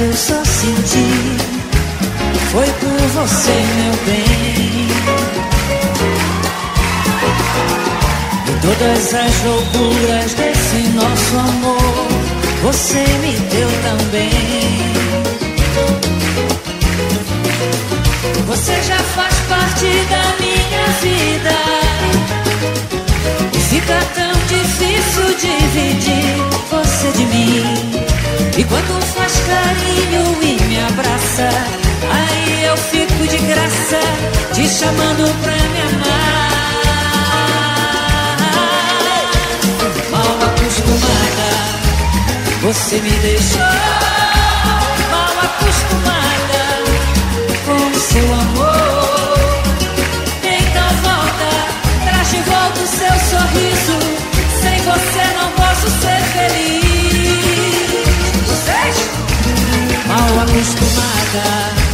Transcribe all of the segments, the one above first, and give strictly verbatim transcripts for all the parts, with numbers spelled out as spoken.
eu só senti foi por você, meu bem. E todas as loucuras desse nosso amor você me deu também. Você já faz parte da minha vida e fica tão difícil dividir você de mim. E quando faz carinho e me abraça, aí eu fico de graça te chamando pra me amar. Mal acostumada, você me deixou mal acostumada com seu amor. Então volta, traz de volta o seu sorriso. Sem você não posso ser feliz. Vocês? Mal acostumada.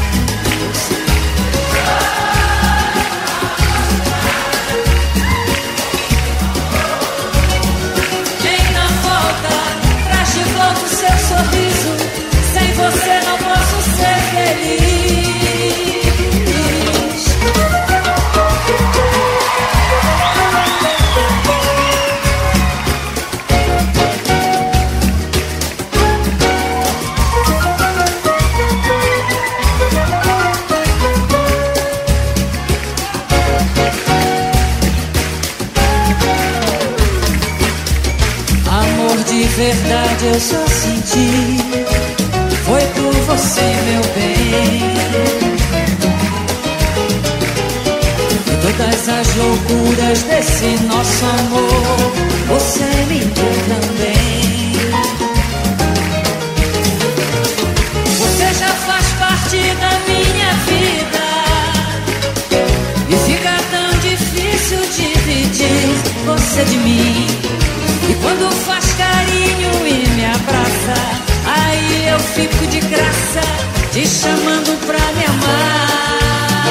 Então volta, traz de volta o seu sorriso. Sem você não posso ser feliz. De verdade eu só senti foi por você, meu bem. E todas as loucuras desse nosso amor você me deu também. Você já faz parte da minha vida e fica tão difícil dividir você de mim. E quando faz carinho e me abraça, aí eu fico de graça te chamando pra me amar.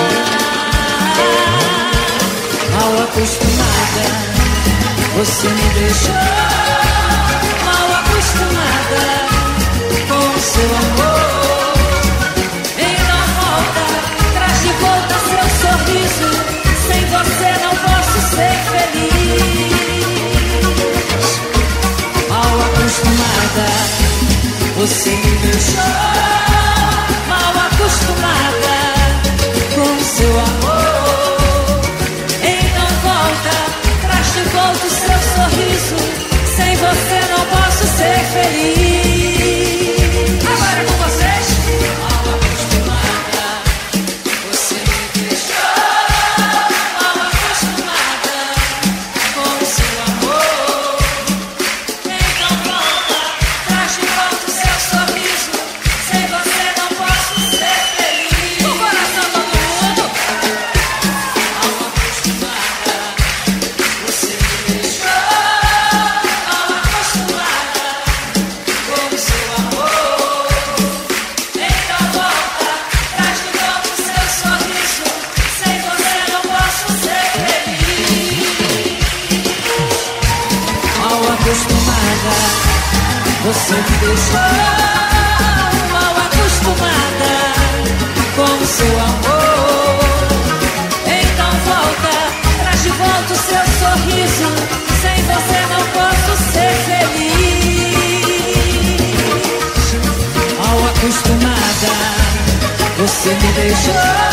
Mal acostumada, você me deixou mal acostumada com seu amor. Então volta, traz de volta seu sorriso. Sem você não posso ser feliz. Mal acostumada, você me deixou mal acostumada com seu amor. Então volta, traz de volta o seu sorriso. Sem você não posso ser feliz. Agora é com vocês. Mal acostumada, você me deixou mal acostumada com seu amor. Você me deixou mal acostumada com o seu amor. Então volta, traz de volta o seu sorriso. Sem você não posso ser feliz. Mal acostumada, você me deixou